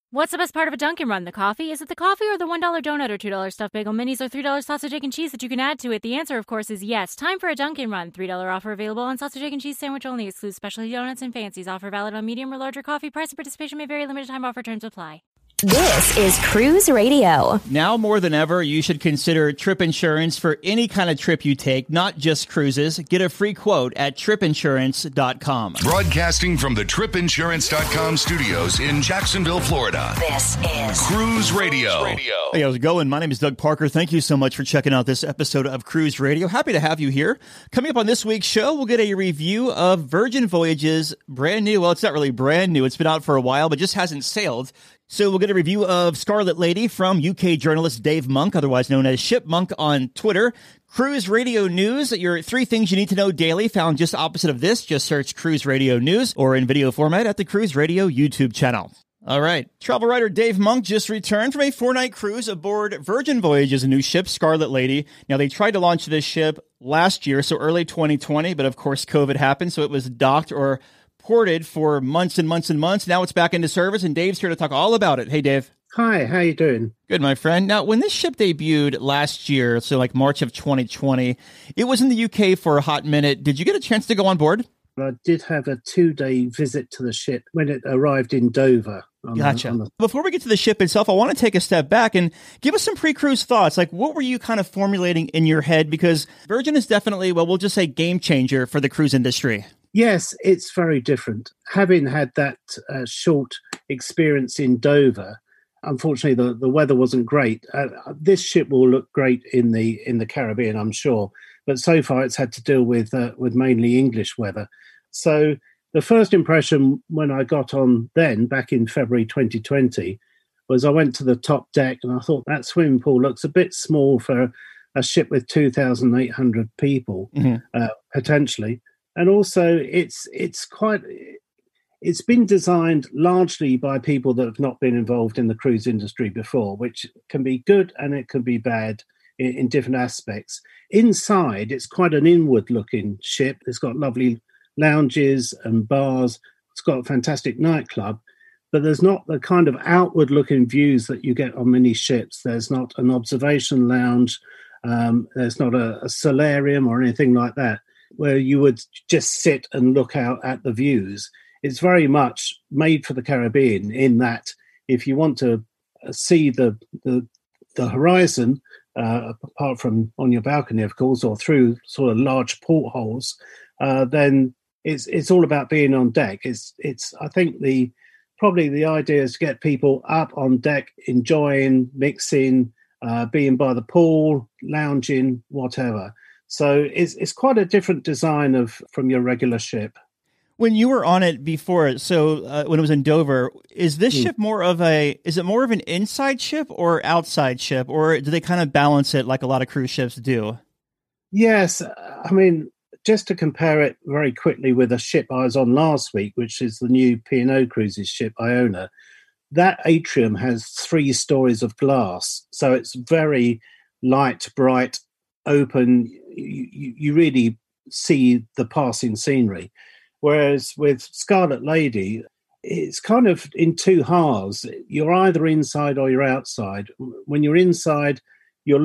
What's the best part of a Dunkin' Run? The coffee? Is it the coffee or the $1 donut or $2 stuffed bagel minis or $3 sausage, egg, and cheese that you can add to it? The answer, of course, is yes. Time for a Dunkin' Run. $3 offer available on sausage, egg, and cheese sandwich only. Excludes specialty donuts and fancies. Offer valid on medium or larger coffee. Price and participation may vary. Limited time offer. Terms apply. This is Cruise Radio. Now more than ever, you should consider trip insurance for any kind of trip you take, not just cruises. Get a free quote at tripinsurance.com. Broadcasting from the tripinsurance.com studios in Jacksonville, Florida. This is Cruise Radio. Hey, how's it going? My name is Doug Parker. Thank you so much for checking out this episode of Cruise Radio. Happy to have you here. Coming up on this week's show, we'll get a review of Virgin Voyages' brand new, well, it's not really brand new. It's been out for a while, but just hasn't sailed. So we'll get a review of Scarlet Lady from UK journalist Dave Monk, otherwise known as Ship Monk on Twitter. Cruise Radio News, your 3 things you need to know daily, found just opposite of this. Just search Cruise Radio News or in video format at the Cruise Radio YouTube channel. All right. Travel writer Dave Monk just returned from a 4-night cruise aboard Virgin Voyages' new ship, Scarlet Lady. Now, they tried to launch this ship last year, so early 2020, but of course COVID happened, so it was docked or ported for months and months and months. Now it's back into service, and Dave's here to talk all about it. Hey, Dave. Hi, how you doing? Good, my friend. Now, when this ship debuted last year, so like March of 2020, it was in the UK for a hot minute. Did you get a chance to go on board? I did have a 2-day visit to the ship when it arrived in Dover. Gotcha. Before we get to the ship itself, I want to take a step back and give us some pre-cruise thoughts. Like, what were you kind of formulating in your head? Because Virgin is definitely, well, we'll just say game changer for the cruise industry. Yes, it's very different. Having had that short experience in Dover, unfortunately, the weather wasn't great. This ship will look great in the Caribbean, I'm sure. But so far, it's had to deal with mainly English weather. So the first impression when I got on then, back in February 2020, was I went to the top deck and I thought that swimming pool looks a bit small for a ship with 2,800 people, potentially. And also, it's been designed largely by people that have not been involved in the cruise industry before, which can be good and it can be bad in different aspects. Inside, it's quite an inward-looking ship. It's got lovely lounges and bars. It's got a fantastic nightclub, but there's not the kind of outward-looking views that you get on many ships. There's not an observation lounge. There's not a solarium or anything like that, where you would just sit and look out at the views. It's very much made for the Caribbean in that if you want to see the horizon, apart from on your balcony, of course, or through sort of large portholes, then it's all about being on deck. It's I think probably the idea is to get people up on deck, enjoying, mixing, being by the pool, lounging, whatever. So it's quite a different design from your regular ship. When you were on it before, so when it was in Dover, is this ship more of an inside ship or outside ship, or do they kind of balance it like a lot of cruise ships do? Yes, I mean, just to compare it very quickly with a ship I was on last week, which is the new P&O Cruises ship, Iona, that atrium has 3 stories of glass, so it's very light, bright, open. You really see the passing scenery. Whereas with Scarlet Lady, it's kind of in 2 halves. You're either inside or you're outside. When you're inside, you're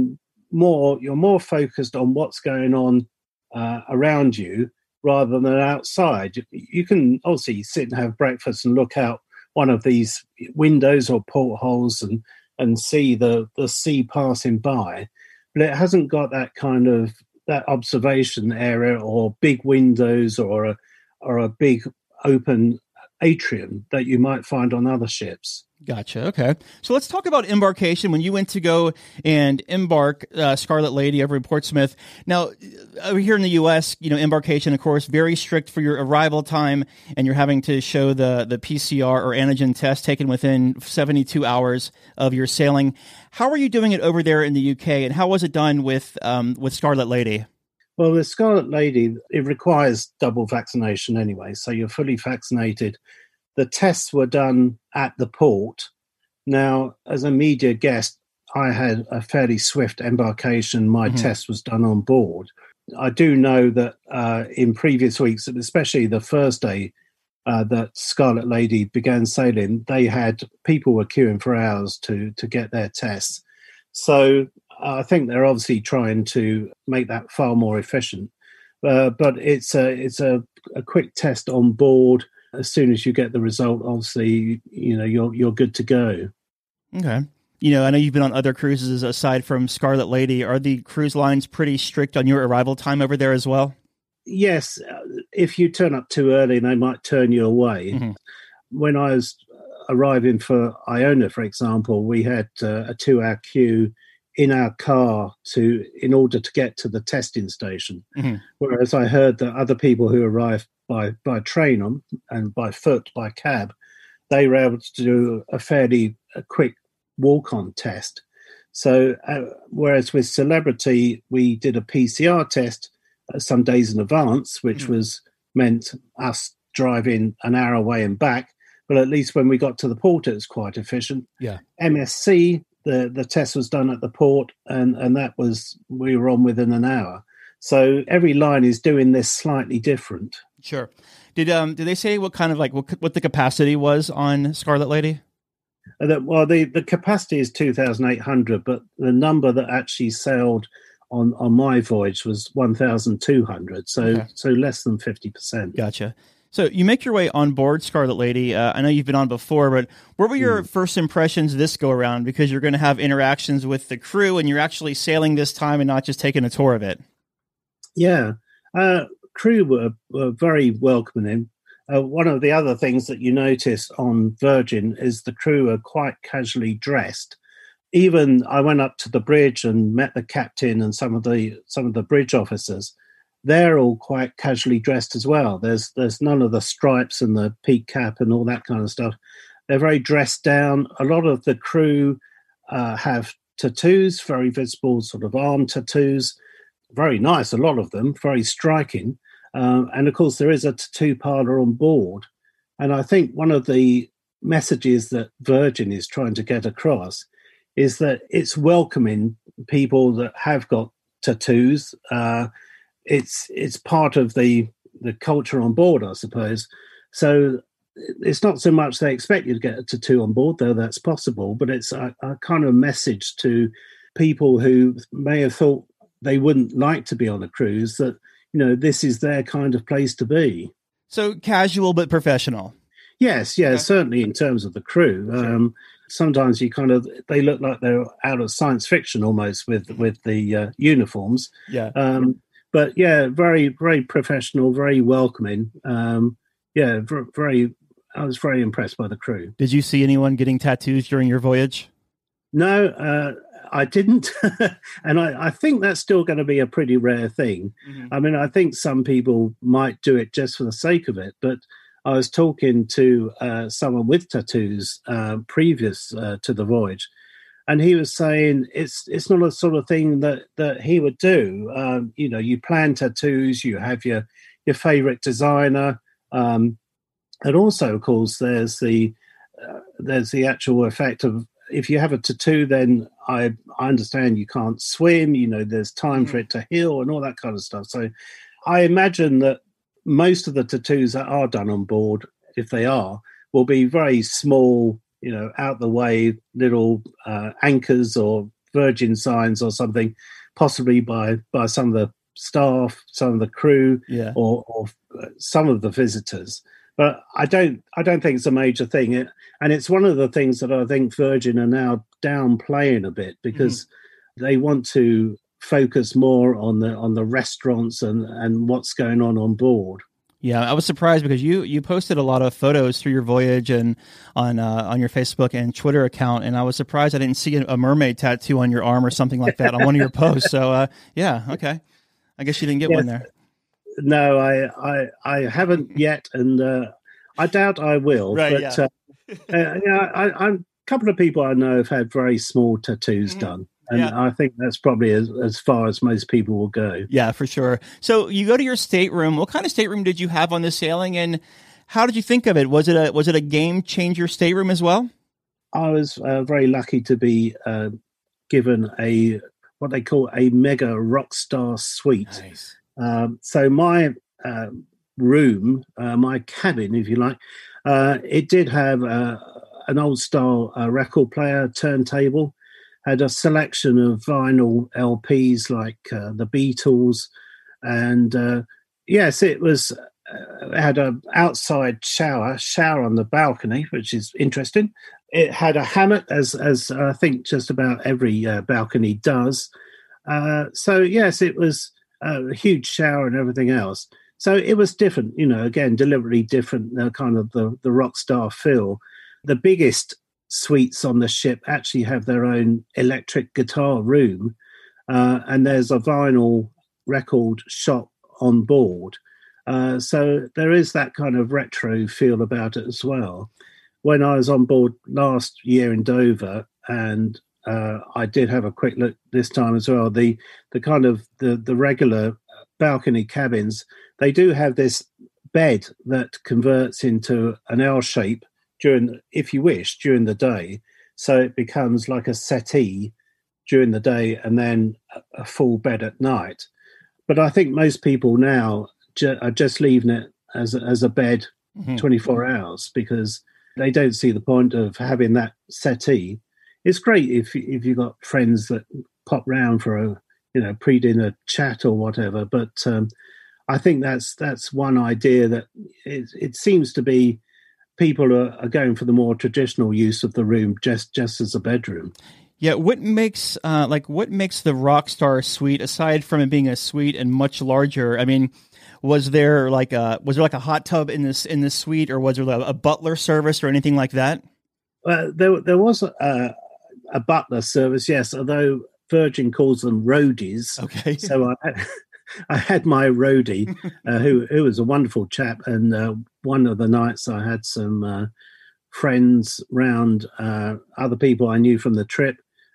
more focused on what's going on around you rather than outside. You can obviously sit and have breakfast and look out one of these windows or portholes and see the sea passing by, but it hasn't got that kind of that observation area or big windows or a big open atrium that you might find on other ships. Gotcha. Okay. So let's talk about embarkation. When you went to go and embark Scarlet Lady over in Portsmouth. Now, over here in the U.S., embarkation, of course, very strict for your arrival time, and you're having to show the PCR or antigen test taken within 72 hours of your sailing. How are you doing it over there in the U.K., and how was it done with Scarlet Lady? Well, with Scarlet Lady, it requires double vaccination anyway, so you're fully vaccinated. The tests were done at the port. Now, as a media guest, I had a fairly swift embarkation. My test was done on board. I do know that in previous weeks, especially the first day that Scarlet Lady began sailing, they had people were queuing for hours to get their tests. So I think they're obviously trying to make that far more efficient. But it's a quick test on board. As soon as you get the result, obviously, you're good to go. Okay. I know you've been on other cruises aside from Scarlet Lady. Are the cruise lines pretty strict on your arrival time over there as well? Yes. If you turn up too early, they might turn you away. Mm-hmm. When I was arriving for Iona, for example, we had a 2-hour queue in our car in order to get to the testing station. Mm-hmm. Whereas I heard that other people who arrived by train and by foot, by cab, they were able to do a quick walk-on test. So whereas with Celebrity, we did a PCR test some days in advance, which was meant us driving an hour away and back. But at least when we got to the port, it was quite efficient. Yeah. MSC, the test was done at the port, and we were on within an hour. So every line is doing this slightly different. Sure. Did they say what kind of what the capacity was on Scarlet Lady? The capacity is 2,800, but the number that actually sailed on my voyage was 1,200. So less than 50%. Gotcha. So you make your way on board Scarlet Lady. I know you've been on before, but what were your first impressions this go around? Because you're going to have interactions with the crew, and you're actually sailing this time and not just taking a tour of it. Yeah, crew were very welcoming. One of the other things that you notice on Virgin is the crew are quite casually dressed. Even I went up to the bridge and met the captain and some of the bridge officers. They're all quite casually dressed as well. There's none of the stripes and the peak cap and all that kind of stuff. They're very dressed down. A lot of the crew have tattoos, very visible sort of arm tattoos. Very nice, a lot of them, very striking. And of course, there is a tattoo parlor on board. And I think one of the messages that Virgin is trying to get across is that it's welcoming people that have got tattoos. It's part of the culture on board, I suppose. So it's not so much they expect you to get a tattoo on board, though that's possible, but it's a kind of message to people who may have thought they wouldn't like to be on a cruise, that, this is their kind of place to be. So casual but professional. Yes, okay. Certainly in terms of the crew. Sure. Sometimes they look like they're out of science fiction almost with the uniforms. Yeah. But yeah, very, very professional, very welcoming. I was very impressed by the crew. Did you see anyone getting tattoos during your voyage? No, I didn't. And I think that's still going to be a pretty rare thing. Mm-hmm. I mean, I think some people might do it just for the sake of it, but I was talking to someone with tattoos previous to the voyage, and he was saying it's not a sort of thing that he would do. You plan tattoos, you have your favorite designer, and also, of course, there's the actual effect of, if you have a tattoo, then I understand you can't swim. There's time for it to heal and all that kind of stuff. So I imagine that most of the tattoos that are done on board, if they are, will be very small, out the way little anchors or Virgin signs or something, possibly by some of the staff, some of the crew, or some of the visitors. But I don't think it's a major thing, and it's one of the things that I think Virgin are now downplaying a bit, because they want to focus more on the restaurants and what's going on board. Yeah, I was surprised because you posted a lot of photos through your voyage and on your Facebook and Twitter account, and I was surprised I didn't see a mermaid tattoo on your arm or something like that on one of your posts. So okay, I guess you didn't get one there. No, I haven't yet, and I doubt I will. Right, but a couple of people I know have had very small tattoos done. And I think that's probably as far as most people will go. Yeah, for sure. So you go to your stateroom. What kind of stateroom did you have on this sailing, and how did you think of it? Was it a game changer stateroom as well? I was very lucky to be given what they call a mega rockstar suite. Nice. So my room, my cabin, if you like, it did have an old style record player, turntable, had a selection of vinyl LPs like the Beatles, and yes, it was. It had an outside shower on the balcony, which is interesting. It had a hammock, as I think just about every balcony does. So yes, it was a huge shower and everything else. So it was different, again, deliberately different, kind of the rock star feel. The biggest suites on the ship actually have their own electric guitar room, and there's a vinyl record shop on board. So there is that kind of retro feel about it as well. When I was on board last year in Dover, and I did have a quick look this time as well, the kind of the regular balcony cabins, they do have this bed that converts into an L shape if you wish, during the day. So it becomes like a settee during the day and then a full bed at night. But I think most people now are just leaving it as a bed 24 hours because they don't see the point of having that settee. It's great if you've got friends that pop round for a pre-dinner chat or whatever. But I think that's one idea that it seems to be people are going for the more traditional use of the room just as a bedroom. Yeah, what makes the Rockstar suite, aside from it being a suite and much larger? I mean, was there like a hot tub in this suite, or was there a butler service or anything like that? There was a butler service, yes. Although Virgin calls them roadies. Okay. So I had my roadie, who was a wonderful chap, and one of the nights I had some friends round, other people I knew from the trip,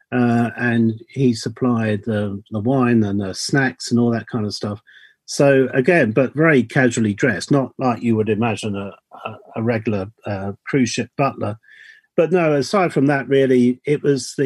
and he supplied the wine and the snacks and all that kind of stuff. So again, but very casually dressed, not like you would imagine a regular cruise ship butler. But no, aside from that, really, it was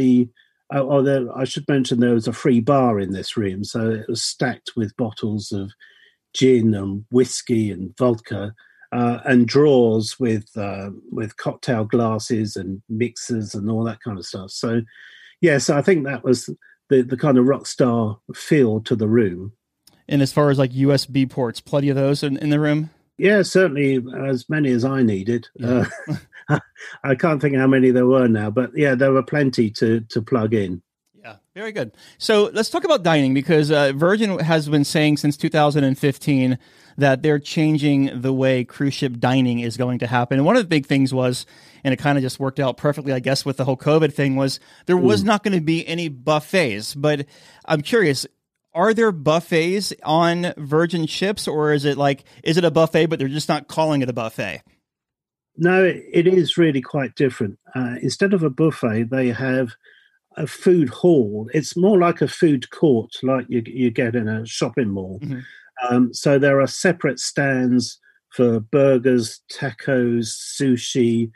I should mention there was a free bar in this room, so it was stacked with bottles of gin and whiskey and vodka, and drawers with cocktail glasses and mixers and all that kind of stuff. So, yes, I think that was the kind of rock star feel to the room. And as far as like USB ports, plenty of those in the room? Yeah, certainly as many as I needed. Yeah. I can't think how many there were now, but yeah, there were plenty to plug in. Yeah, very good. So let's talk about dining, because Virgin has been saying since 2015 that they're changing the way cruise ship dining is going to happen. And one of the big things was, and it kind of just worked out perfectly, I guess, with the whole COVID thing, was there was not going to be any buffets. But I'm curious, are there buffets on Virgin ships, or is it a buffet, but they're just not calling it a buffet? No, it is really quite different. Instead of a buffet, they have a food hall. It's more like a food court, like you get in a shopping mall. Mm-hmm. So there are separate stands for burgers, tacos, sushi,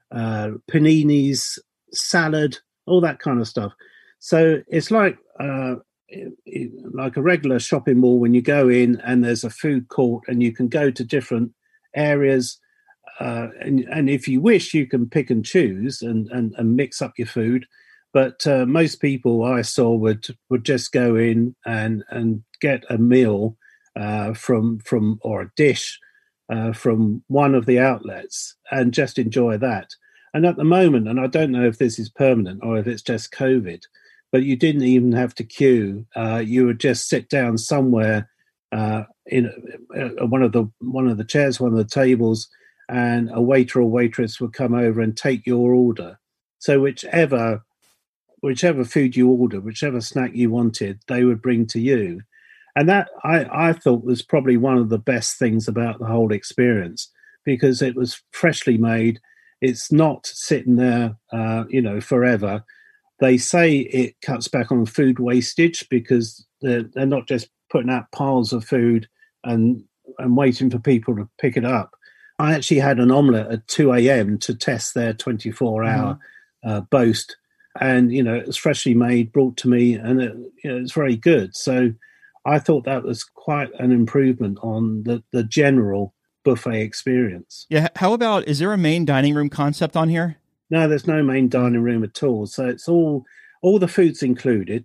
paninis, salad, all that kind of stuff. So it's like a regular shopping mall when you go in, and there's a food court, and you can go to different areas. And if you wish, you can pick and choose and mix up your food. But most people I saw would just go in and get a meal from or a dish from one of the outlets and just enjoy that. And at the moment, and I don't know if this is permanent or if it's just COVID, but you didn't even have to queue. You would just sit down somewhere in one of the chairs, one of the tables, and a waiter or waitress would come over and take your order. So whichever food you ordered, whichever snack you wanted, they would bring to you. And that I thought was probably one of the best things about the whole experience, because it was freshly made. It's not sitting there, forever. They say it cuts back on food wastage because they're not just putting out piles of food and waiting for people to pick it up. I actually had an omelette at 2 a.m. to test their 24-hour boast. And, it was freshly made, brought to me, and it's very good. So I thought that was quite an improvement on the general buffet experience. Yeah. How about, is there a main dining room concept on here? No, there's no main dining room at all. So it's all the food's included.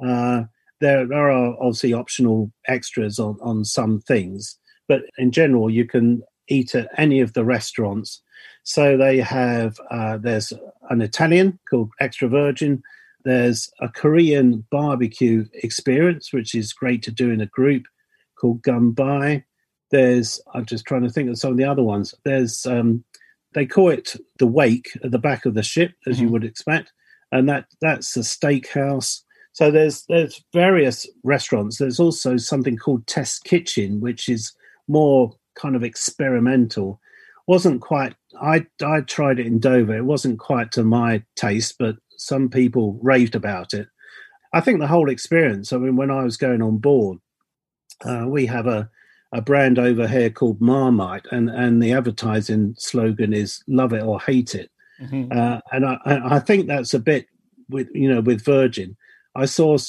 There are obviously optional extras on some things, but in general, you can eat at any of the restaurants. So they have, there's an Italian called Extra Virgin. There's a Korean barbecue experience, which is great to do in a group, called Ganbai. I'm just trying to think of some of the other ones. There's, they call it the wake at the back of the ship, as you would expect. And that's a steakhouse. So there's various restaurants. There's also something called Test Kitchen, which is more kind of experimental. Wasn't quite, I tried it in Dover. It wasn't quite to my taste, but some people raved about it. I think the whole experience, I mean, when I was going on board, we have a brand over here called Marmite, and the advertising slogan is "Love it or hate it." And I think that's a bit with Virgin. I saw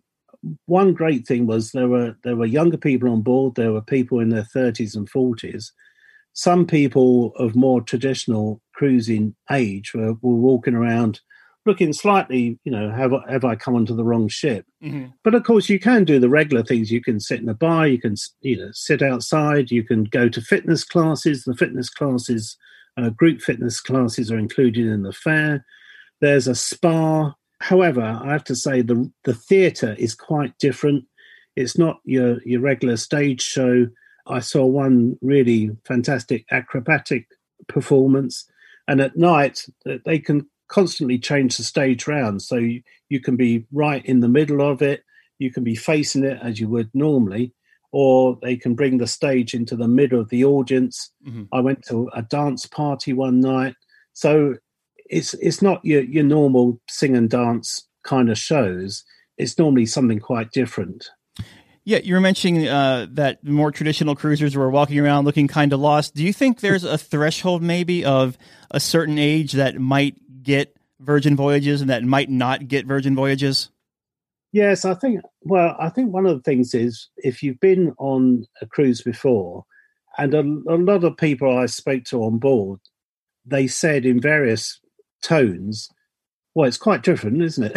one great thing was there were younger people on board. There were people in their 30s and 40s. Some people of more traditional cruising age were walking around looking slightly, have I come onto the wrong ship? But of course, you can do the regular things. You can sit in a bar, you can sit outside, you can go to fitness classes. The fitness classes, group fitness classes, are included in the fare. There's a spa. However, I have to say the theatre is quite different. It's not your regular stage show. I saw one really fantastic acrobatic performance, and at night they can constantly change the stage round, so you can be right in the middle of it, you can be facing it as you would normally, or they can bring the stage into the middle of the audience. I went to a dance party one night, so it's not your normal sing and dance kind of shows. It's normally something quite different. Yeah, you were mentioning that more traditional cruisers were walking around looking kind of lost. Do you think there's a threshold maybe of a certain age that might get Virgin Voyages and that might not get Virgin Voyages? Yes, I think one of the things is, if you've been on a cruise before, and a lot of people I spoke to on board, they said in various tones, well, it's quite different, isn't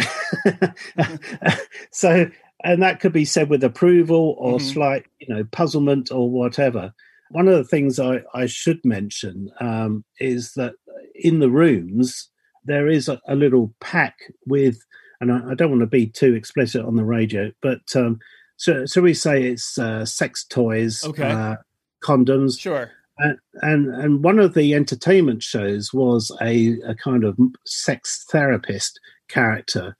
it? So, and that could be said with approval or slight, puzzlement or whatever. One of the things I should mention is that in the rooms, there is a little pack with, and I don't want to be too explicit on the radio, but so we say it's sex toys, condoms. Sure. And one of the entertainment shows was a kind of sex therapist character.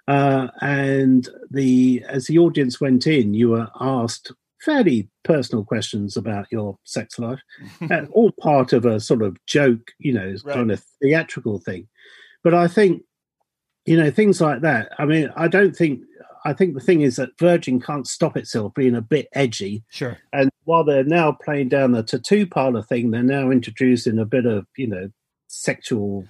And as the audience went in, you were asked fairly personal questions about your sex life, all part of a sort of joke, kind of theatrical thing. But I think, things like that. I mean, I think the thing is that Virgin can't stop itself being a bit edgy. Sure. And while they're now playing down the tattoo parlor thing, they're now introducing a bit of, sexual,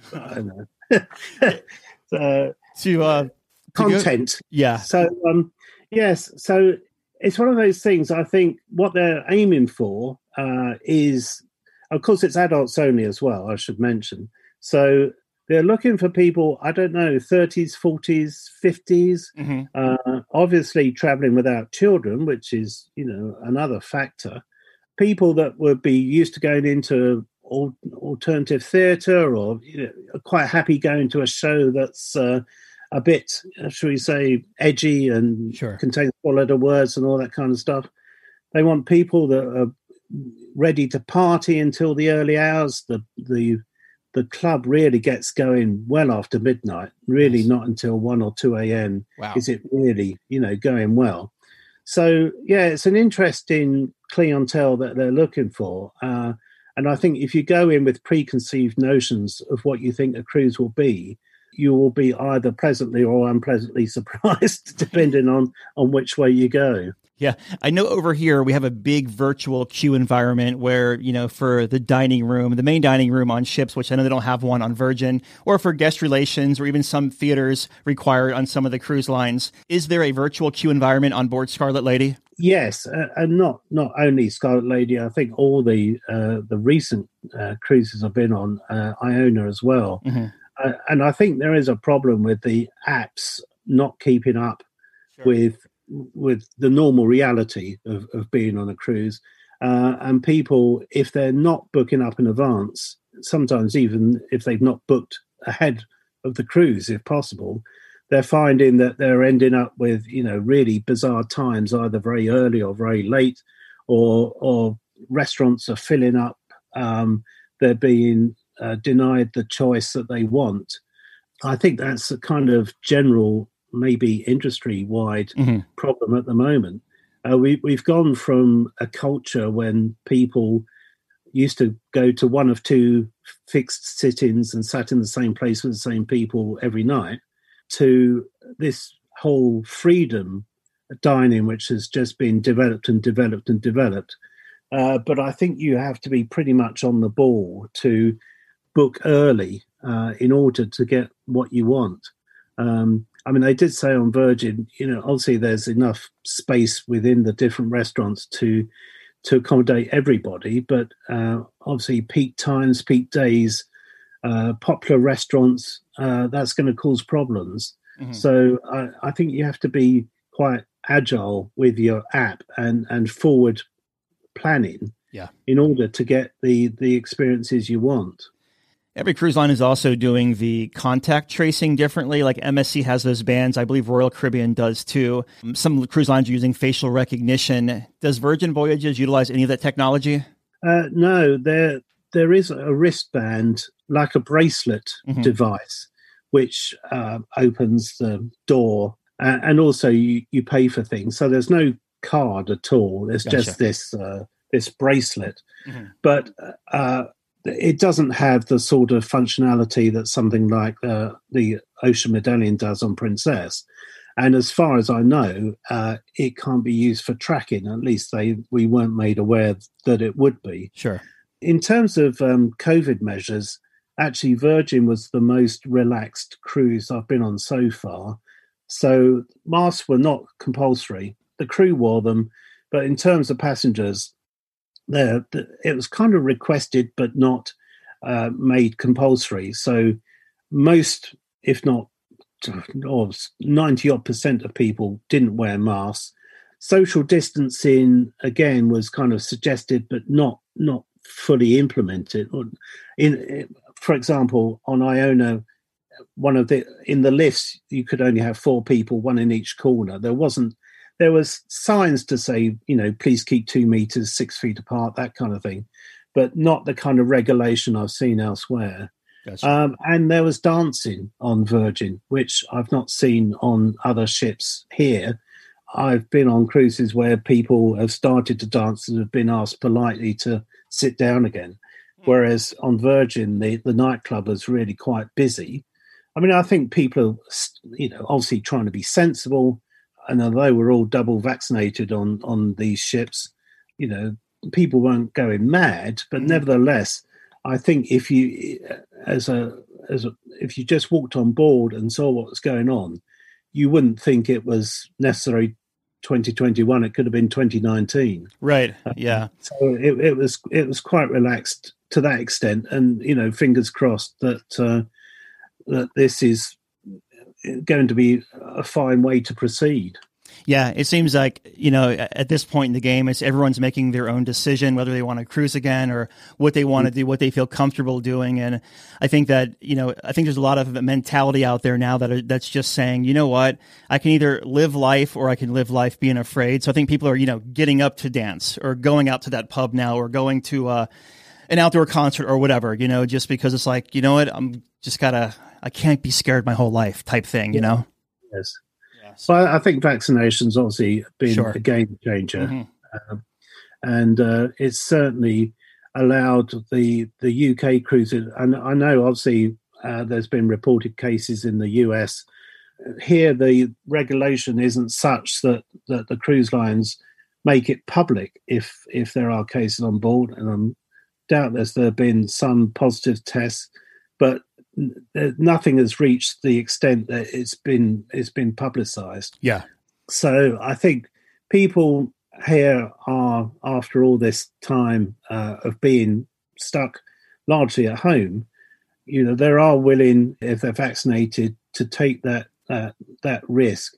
content. Yeah. So, yes. So it's one of those things. I think what they're aiming for is, of course, it's adults only as well, I should mention. So they're looking for people, I don't know, 30s, 40s, 50s, obviously traveling without children, which is, another factor. People that would be used to going into alternative theatre, or are quite happy going to a show that's a bit, shall we say, edgy and contains 4-letter words and all that kind of stuff. They want people that are ready to party until the early hours. The club really gets going well after midnight, really not until 1 or 2 a.m. Wow. Is it really, going well. So, yeah, it's an interesting clientele that they're looking for. And I think if you go in with preconceived notions of what you think a cruise will be, you will be either pleasantly or unpleasantly surprised, depending on which way you go. Yeah, I know over here we have a big virtual queue environment where, for the dining room, the main dining room on ships, which I know they don't have one on Virgin, or for guest relations, or even some theaters required on some of the cruise lines. Is there a virtual queue environment on board Scarlet Lady? Yes, and not only Scarlet Lady. I think all the recent cruises I've been on, Iona as well. Mm-hmm. And I think there is a problem with the apps not keeping up with the normal reality of being on a cruise. And people, if they're not booking up in advance, sometimes even if they've not booked ahead of the cruise, if possible, they're finding that they're ending up with, really bizarre times, either very early or very late, or restaurants are filling up. They're being denied the choice that they want. I think that's a kind of general, maybe industry-wide problem at the moment. We've gone from a culture when people used to go to one of two fixed sit-ins and sat in the same place with the same people every night, to this whole freedom dining, which has just been developed and developed and developed. But I think you have to be pretty much on the ball to book early in order to get what you want. They did say on Virgin, obviously there's enough space within the different restaurants to accommodate everybody, but obviously peak times, peak days, popular restaurants, that's going to cause problems. Mm-hmm. So I think you have to be quite agile with your app and forward planning in order to get the experiences you want. Every cruise line is also doing the contact tracing differently. Like MSC has those bands. I believe Royal Caribbean does too. Some cruise lines are using facial recognition. Does Virgin Voyages utilize any of that technology? No, there is a wristband, like a bracelet device, which opens the door, and also you pay for things. So there's no card at all. There's just this bracelet, but it doesn't have the sort of functionality that something like the Ocean Medallion does on Princess. And as far as I know, it can't be used for tracking. At least we weren't made aware that it would be. Sure. In terms of COVID measures, actually Virgin was the most relaxed cruise I've been on so far. So masks were not compulsory. The crew wore them, but in terms of passengers, it was kind of requested but not made compulsory. So most, if not 90% of people didn't wear masks. Social distancing, again, was kind of suggested but not fully implemented. For example, on Iona, in the lifts, you could only have 4 people, one in each corner. There was signs to say, please keep 2 meters, 6 feet apart, that kind of thing, but not the kind of regulation I've seen elsewhere. Gotcha. And there was dancing on Virgin, which I've not seen on other ships here. I've been on cruises where people have started to dance and have been asked politely to sit down again. Whereas on Virgin, the nightclub was really quite busy. I think people are, obviously trying to be sensible. And although we're all double vaccinated on these ships, people weren't going mad. But nevertheless, I think if you if you just walked on board and saw what was going on, you wouldn't think it was necessarily 2021. It could have been 2019. Right. Yeah. So it was quite relaxed to that extent, and fingers crossed that this is going to be a fine way to proceed. Yeah, it seems like, at this point in the game, it's everyone's making their own decision, whether they want to cruise again or what they want to do, what they feel comfortable doing. And I think that, I think there's a lot of mentality out there now that's just saying, you know what, I can either live life or I can live life being afraid. So I think people are, getting up to dance or going out to that pub now or going to an outdoor concert or whatever, just because it's like, you know what, I can't be scared my whole life type thing, Yes. Well, I think vaccination's obviously been a game changer, and it's certainly allowed the UK cruises. And I know obviously there's been reported cases in the US. Here, the regulation isn't such that the cruise lines make it public if there are cases on board, and doubtless there have been some positive tests, but nothing has reached the extent that it's been publicized. Yeah. So I think people here are, after all this time of being stuck largely at home, there are willing, if they're vaccinated, to take that risk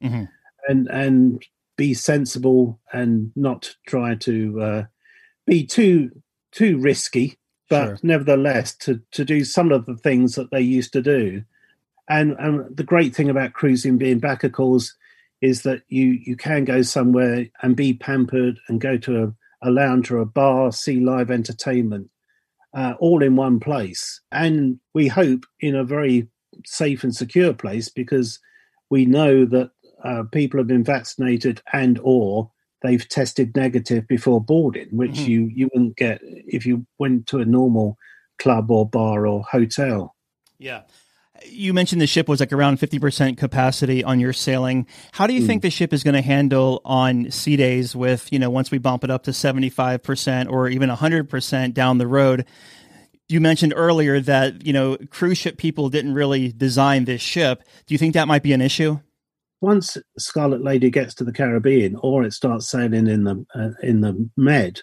and be sensible and not try to be too risky, but nevertheless to do some of the things that they used to do. And the great thing about cruising being back, of course, is that you can go somewhere and be pampered and go to a lounge or a bar, see live entertainment, all in one place. And we hope in a very safe and secure place, because we know that people have been vaccinated and or they've tested negative before boarding, which you wouldn't get if you went to a normal club or bar or hotel. Yeah. You mentioned the ship was like around 50% capacity on your sailing. How do you think the ship is going to handle on sea days with, once we bump it up to 75% or even 100% down the road? You mentioned earlier that, cruise ship people didn't really design this ship. Do you think that might be an issue? Once Scarlet Lady gets to the Caribbean, or it starts sailing in the Med,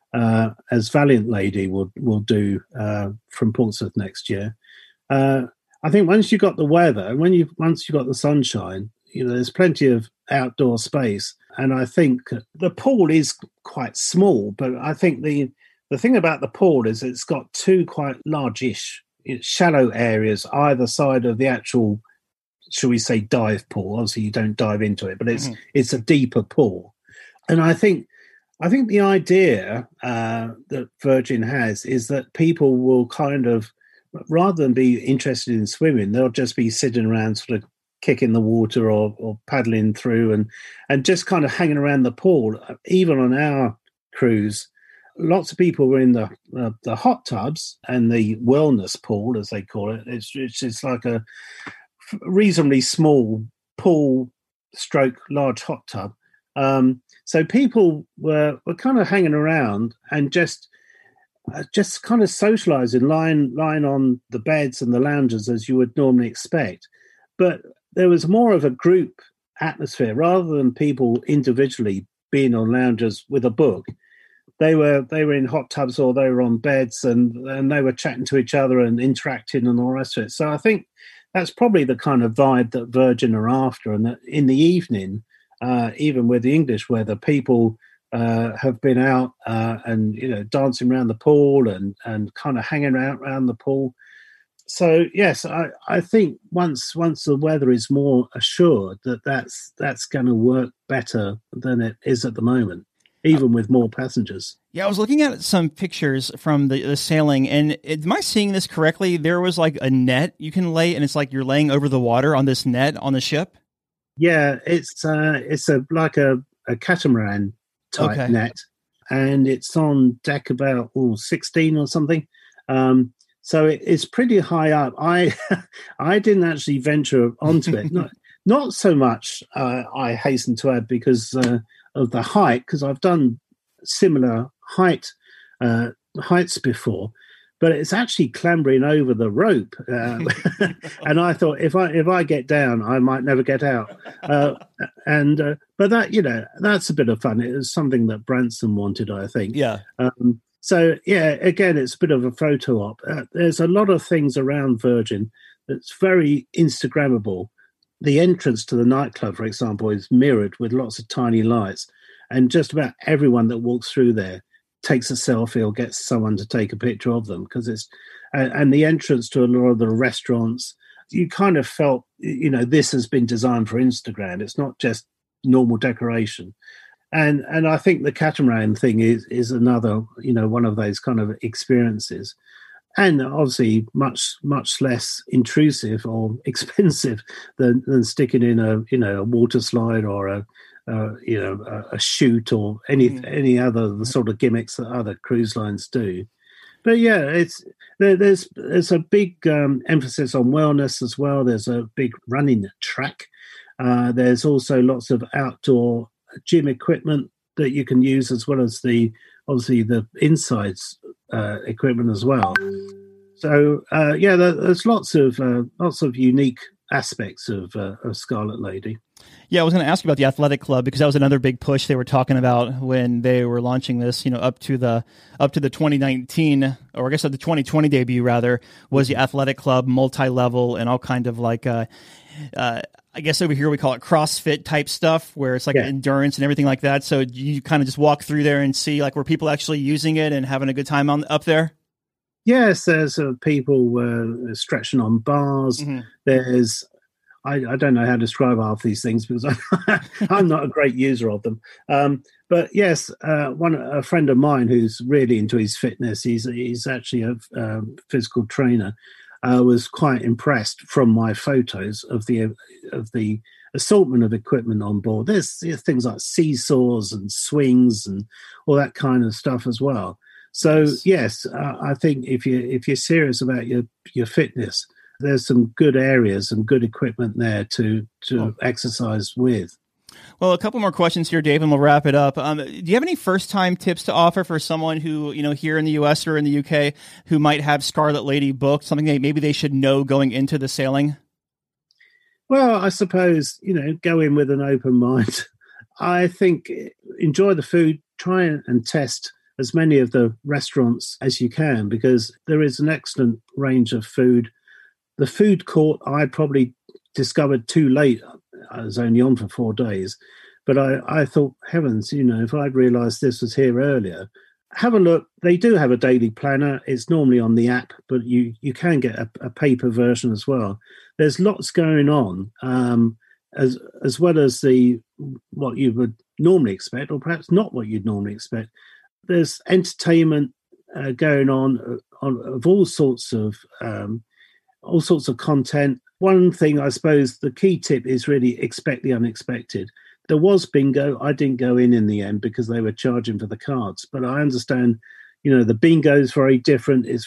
as Valiant Lady will do from Portsmouth next year, I think once you've got the weather and once you've got the sunshine, there's plenty of outdoor space. And I think the pool is quite small, but I think the thing about the pool is it's got two quite large-ish shallow areas either side of the actual, shall we say, dive pool. Obviously, you don't dive into it, but it's a deeper pool. And I think the idea that Virgin has is that people will kind of, rather than be interested in swimming, they'll just be sitting around sort of kicking the water or paddling through and just kind of hanging around the pool. Even on our cruise, lots of people were in the hot tubs and the wellness pool, as they call it. It's like a reasonably small pool stroke large hot tub. So people were kind of hanging around and just kind of socializing, lying on the beds and the lounges as you would normally expect. But there was more of a group atmosphere rather than people individually being on lounges with a book. They were in hot tubs or they were on beds and they were chatting to each other and interacting and all the rest of it. So I think that's probably the kind of vibe that Virgin are after. And that in the evening, even with the English weather, people have been out and dancing around the pool and kind of hanging out around the pool. So yes, I think once the weather is more assured that's going to work better than it is at the moment, even with more passengers. Yeah, I was looking at some pictures from the sailing, and am I seeing this correctly? There was like a net you can lay, and it's like you're laying over the water on this net on the ship. Yeah, it's like a catamaran type net, and it's on deck about 16 or something. So it's pretty high up. I didn't actually venture onto it, not so much. I hasten to add because of the height, because I've done similar heights before, but it's actually clambering over the rope, and I thought if I get down, I might never get out. But that that's a bit of fun. It was something that Branson wanted, I think. Yeah. So yeah, again, it's a bit of a photo op. There's a lot of things around Virgin that's very Instagrammable. The entrance to the nightclub, for example, is mirrored with lots of tiny lights, and just about everyone that walks through there takes a selfie or gets someone to take a picture of them, because it's and the entrance to a lot of the restaurants, you kind of felt this has been designed for Instagram. It's not just normal decoration. And I think the catamaran thing is another, one of those kind of experiences, and obviously much less intrusive or expensive than sticking in a water slide or a chute or any other the sort of gimmicks that other cruise lines do. But yeah, there's a big emphasis on wellness as well. There's a big running track. There's also lots of outdoor gym equipment that you can use, as well as the insides equipment as well. So there's lots of unique aspects of Scarlet Lady. Yeah, I was going to ask you about the Athletic Club, because that was another big push they were talking about when they were launching this. Up to the 2019, or I guess the 2020 debut rather, was the Athletic Club, multi-level, and all kind of like I guess over here we call it CrossFit type stuff, where it's like endurance and everything like that. So you kind of just walk through there and see like were people actually using it and having a good time up there? Yes, there's people stretching on bars. Mm-hmm. There's I don't know how to describe half these things because I'm not a great user of them. But yes, a friend of mine who's really into his fitness, he's actually a physical trainer, was quite impressed from my photos of the assortment of equipment on board. There's things like seesaws and swings and all that kind of stuff as well. So yes, I think if you're serious about your fitness, there's some good areas and good equipment there to exercise with. Well, a couple more questions here, Dave, and we'll wrap it up. Do you have any first-time tips to offer for someone who, here in the U.S. or in the U.K. who might have Scarlet Lady booked, something that maybe they should know going into the sailing? Well, I suppose, go in with an open mind. I think enjoy the food, try and test as many of the restaurants as you can, because there is an excellent range of food. The food court I probably discovered too late. I was only on for 4 days, but I thought, heavens, if I'd realised this was here earlier. Have a look. They do have a daily planner. It's normally on the app, but you can get a paper version as well. There's lots going on, as well as what you would normally expect, or perhaps not what you'd normally expect. There's entertainment going on of all sorts of content. One thing, I suppose, the key tip is really expect the unexpected. There was bingo. I didn't go in the end because they were charging for the cards. But I understand, the bingo is very different. It's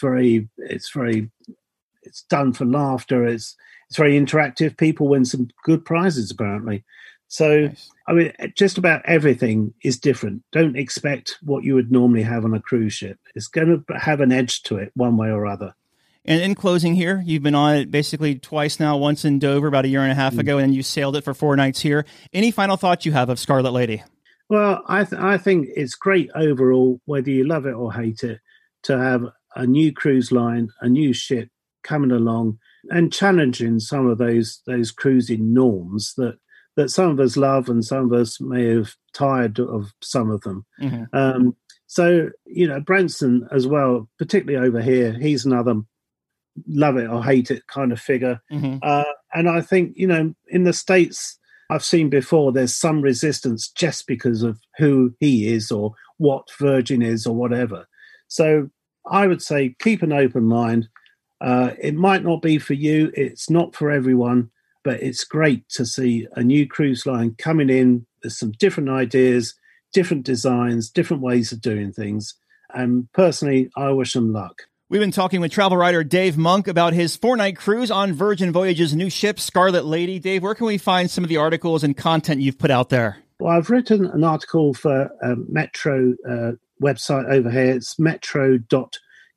done for laughter. It's very interactive. People win some good prizes, apparently. So, nice. I mean, just about everything is different. Don't expect what you would normally have on a cruise ship. It's going to have an edge to it one way or other. And in closing here, you've been on it basically twice now, once in Dover about a year and a half ago, and then you sailed it for 4 nights here. Any final thoughts you have of Scarlet Lady? Well, I think it's great overall, whether you love it or hate it, to have a new cruise line, a new ship coming along and challenging some of those cruising norms that some of us love and some of us may have tired of some of them. Mm-hmm. So, Branson as well, particularly over here, he's another love it or hate it kind of figure. Mm-hmm. And I think, in the States, I've seen before, there's some resistance just because of who he is or what Virgin is or whatever. So I would say keep an open mind. It might not be for you. It's not for everyone, but it's great to see a new cruise line coming in. There's some different ideas, different designs, different ways of doing things. And personally, I wish them luck. We've been talking with travel writer Dave Monk about his 4-night cruise on Virgin Voyages' new ship, Scarlet Lady. Dave, where can we find some of the articles and content you've put out there? Well, I've written an article for Metro website over here. It's metro.co.uk.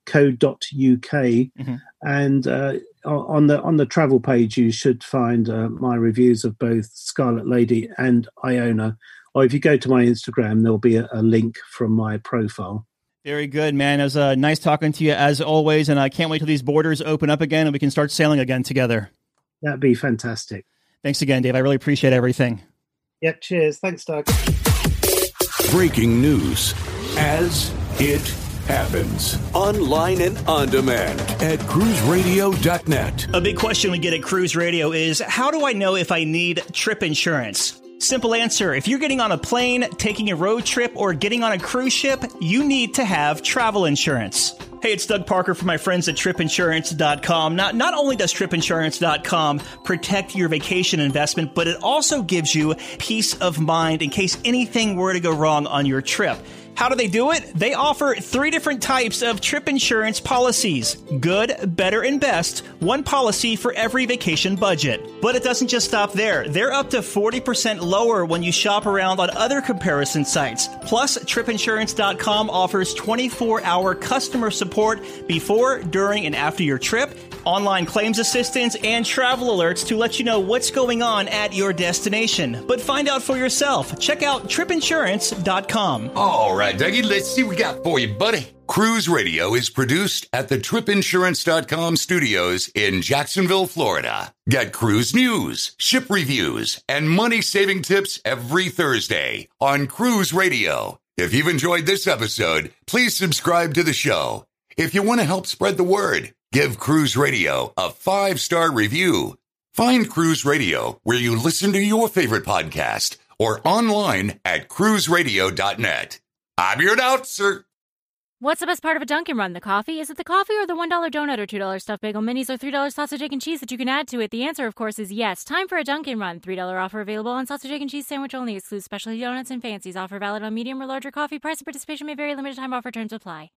Mm-hmm. And on the travel page, you should find my reviews of both Scarlet Lady and Iona. Or if you go to my Instagram, there'll be a link from my profile. Very good, man. It was nice talking to you as always, and I can't wait till these borders open up again and we can start sailing again together. That'd be fantastic. Thanks again, Dave. I really appreciate everything. Yep, cheers. Thanks, Doug. Breaking news as it happens. Online and on demand at cruiseradio.net. A big question we get at Cruise Radio is, how do I know if I need trip insurance? Simple answer. If you're getting on a plane, taking a road trip, or getting on a cruise ship, you need to have travel insurance. Hey, it's Doug Parker from my friends at tripinsurance.com. Not only does tripinsurance.com protect your vacation investment, but it also gives you peace of mind in case anything were to go wrong on your trip. How do they do it? They offer 3 different types of trip insurance policies. Good, better, and best. One policy for every vacation budget. But it doesn't just stop there. They're up to 40% lower when you shop around on other comparison sites. Plus, tripinsurance.com offers 24-hour customer support before, during, and after your trip, online claims assistance, and travel alerts to let you know what's going on at your destination. But find out for yourself. Check out tripinsurance.com. All right, Dougie, let's see what we got for you, buddy. Cruise Radio is produced at the tripinsurance.com studios in Jacksonville, Florida. Get cruise news, ship reviews, and money-saving tips every Thursday on Cruise Radio. If you've enjoyed this episode, please subscribe to the show. If you want to help spread the word, give Cruise Radio a 5-star review. Find Cruise Radio where you listen to your favorite podcast or online at cruiseradio.net. I'm your announcer. What's the best part of a Dunkin' Run? The coffee? Is it the coffee or the $1 donut or $2 stuffed bagel minis or $3 sausage, egg, and cheese that you can add to it? The answer, of course, is yes. Time for a Dunkin' Run. $3 offer available on sausage, egg, and cheese sandwich only. Excludes specialty donuts and fancies. Offer valid on medium or larger coffee. Price and participation may vary. Limited time offer. Terms apply.